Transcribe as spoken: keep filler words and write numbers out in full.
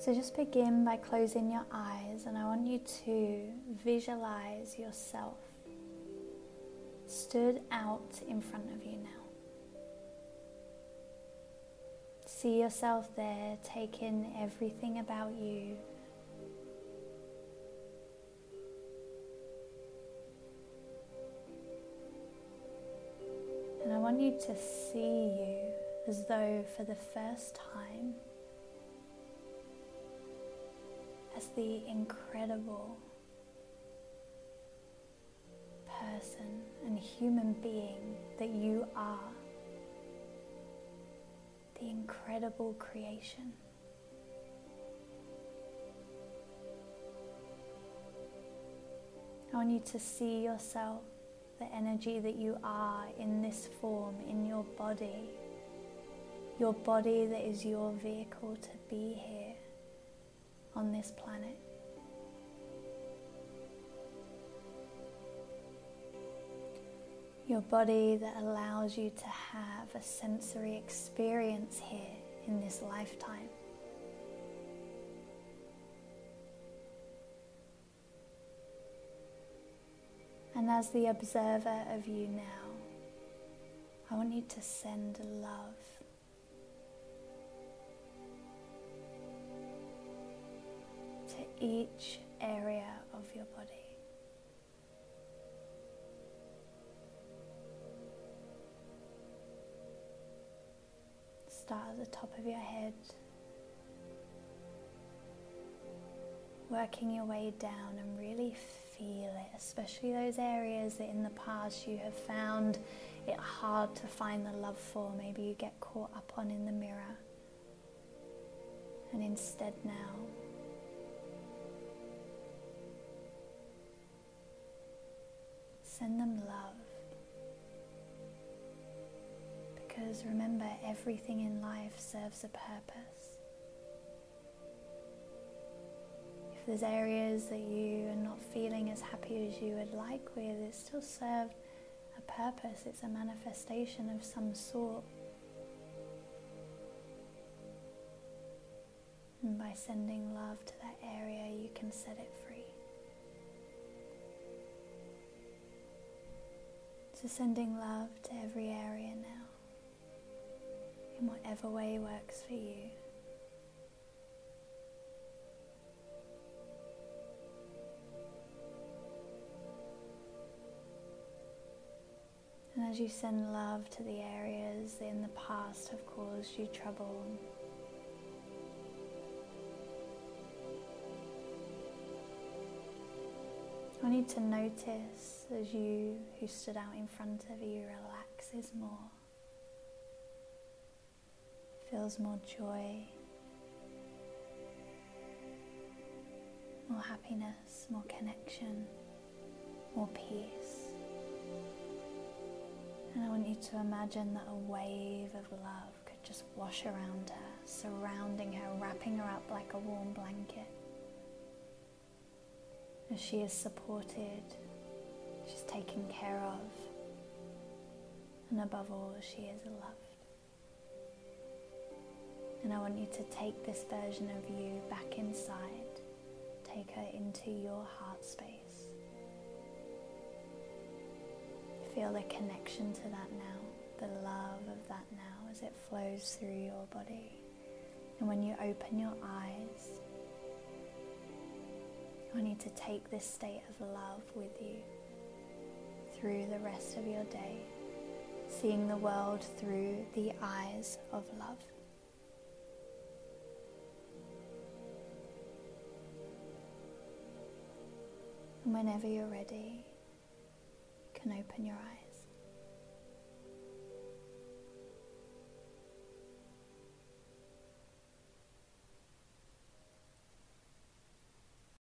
So just begin by closing your eyes, and I want you to visualize yourself stood out in front of you now. See yourself there, take in everything about you. And I want you to see you as though for the first time as the incredible person and human being that you are, the incredible creation. I want you to see yourself, the energy that you are in this form, in your body, your body that is your vehicle to be here on this planet. Your body that allows you to have a sensory experience here in this lifetime. And as the observer of you now, I want you to send love. To each area of your body. Start at the top of your head, working your way down, and really feel it, especially those areas that in the past you have found it hard to find the love for. Maybe you get caught up on in the mirror, and instead now send them love. Because remember, everything in life serves a purpose. If there's areas that you are not feeling as happy as you would like with, it still served a purpose. It's a manifestation of some sort. And by sending love to that area, you can set it free. So sending love to every area now, in whatever way works for you. And as you send love to the areas that in the past have caused you trouble, I want you to notice as you who stood out in front of you relaxes more. Feels more joy, more happiness, more connection, more peace. And I want you to imagine that a wave of love could just wash around her, surrounding her, wrapping her up like a warm blanket. As she is supported, she's taken care of, and above all, she is loved. And I want you to take this version of you back inside, take her into your heart space. Feel the connection to that now, the love of that now as it flows through your body. And when you open your eyes, I want you to take this state of love with you through the rest of your day, seeing the world through the eyes of love. And whenever you're ready, you can open your eyes.